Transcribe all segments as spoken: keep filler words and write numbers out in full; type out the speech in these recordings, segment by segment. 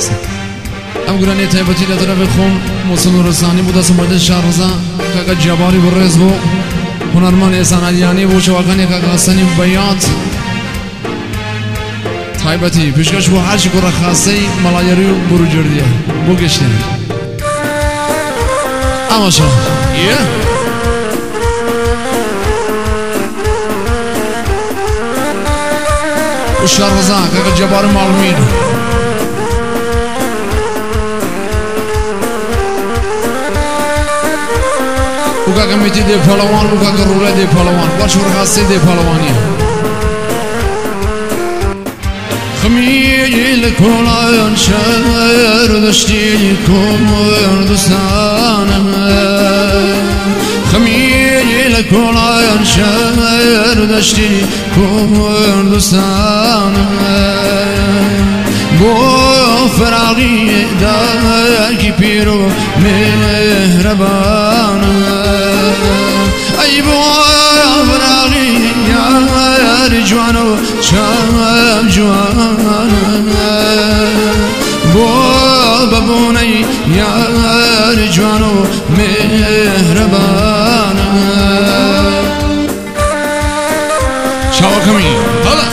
ام گرانی تایبتی لطرف خون محسن نورستانی بود از مورد شهرزا کاکا جباری برز بو هنرمند احسان علیانی بو شواکانی کاکا حسنی بیات تایبتی پیشکش بو هر شکر خاصی ملایری برو جردیه بو گشتیم اما شو یه و شهرزا کاکا جباری معلومین وكا كميتي دي فلوان وكا كرولا دي فلوان وشور خاصي دي فلوانية خميل كولا شهر دشتي كردستان خميل كولا شهر دشتي كردستان بو فراغي داكي بيرو مهربان أي بو فراغي يا رجوانو شام جوان بو بابوني يا رجوانو مهربان شاوكمي هلا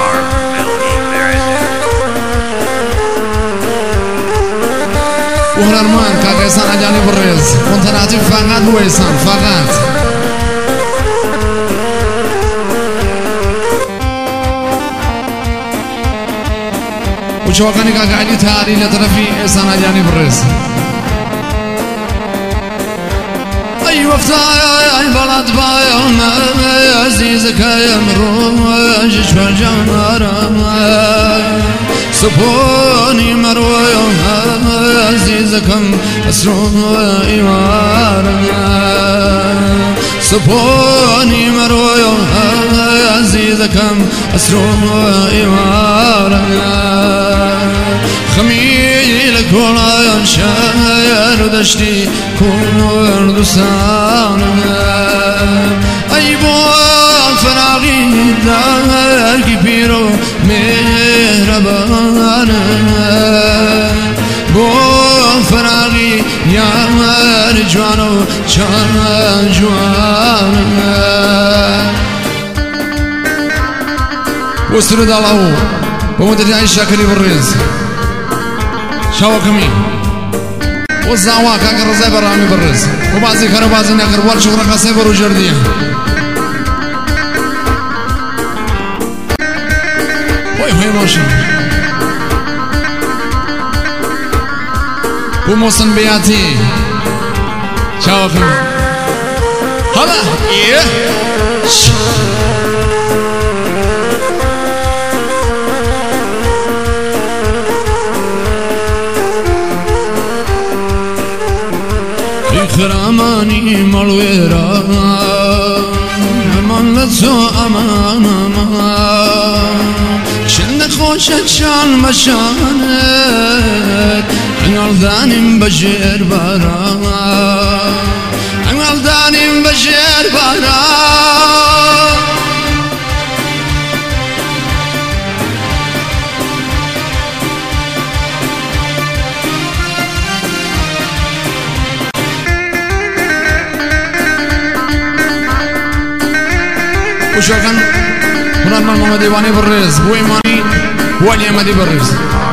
وهنرمان كاكا إحسان علیانی برز منتناتی فقط هو إحسان فقط وشوكاني كاكا علی تاری لطرفی إحسان علیانی برز أي وفتايا بلد بايا عزيزك يا مروج شفجارا سبوني مروي عزيزكم أسروا إيوارا سبوني مروي عزيزكم أسروا إيوارا خميل كولا شهر دشتي كردستان أي بو فراغي داركي بيرو مهربان بو فراغي يا رجوانو شان جوان وسرد الله ومدري عيش شاكري بالرز شاوكمي والزعوا كاكا رزاي برامي بالرز وبعضي كانوا بعضي ناكر وال شغرا خاصي برو جردية وي هاي ماشي وموسن بياتي شاوكمي هلا ايه خراماني مالويرا امان لتو امان امان شن خوشت شان مشانت انقل دانم بجير بارا انقل دانم بجير بارا وشوكان هنرمان محمد إيواني برز بو إيماني بو علي أحمدي برز